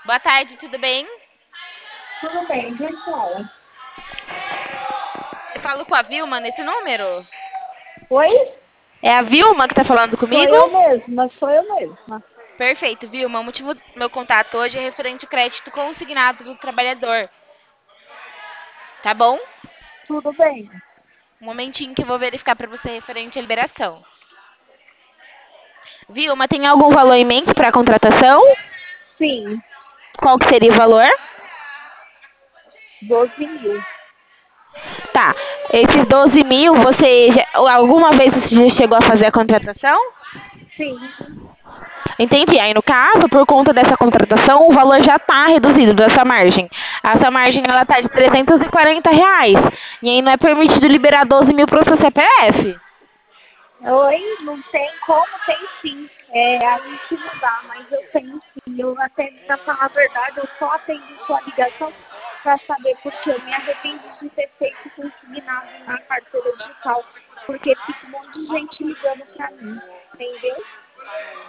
Boa tarde, tudo bem? Tudo bem, quem fala? Eu falo com a Vilma nesse número? Oi? É a Vilma que tá falando Sou comigo? eu mesma, sou eu mesma. Perfeito, Vilma. O motivo do meu contato hoje é referente ao crédito consignado do trabalhador. Tá bom? Tudo bem? Um momentinho que eu vou verificar para você referente à liberação. Vilma, tem algum valor em mente para a contratação? Sim, Qual que seria o valor? 12.000. Tá. Esses 12 mil, alguma vez você já chegou a fazer a contratação? Sim, Entendi. Aí, no caso, por conta dessa contratação, o valor já está reduzido dessa margem. Essa margem ela está de R$ 340. E aí não é permitido liberar 12 mil para o seu CPF. oi, não tem como, tem sim. É, a gente não dá, mas eu tenho sim. Eu até, pra falar a verdade, eu só atendi sua ligação para saber porque eu me arrependi de ter feito consignado na carteira digital, porque fica um monte de gente ligando para mim, entendeu?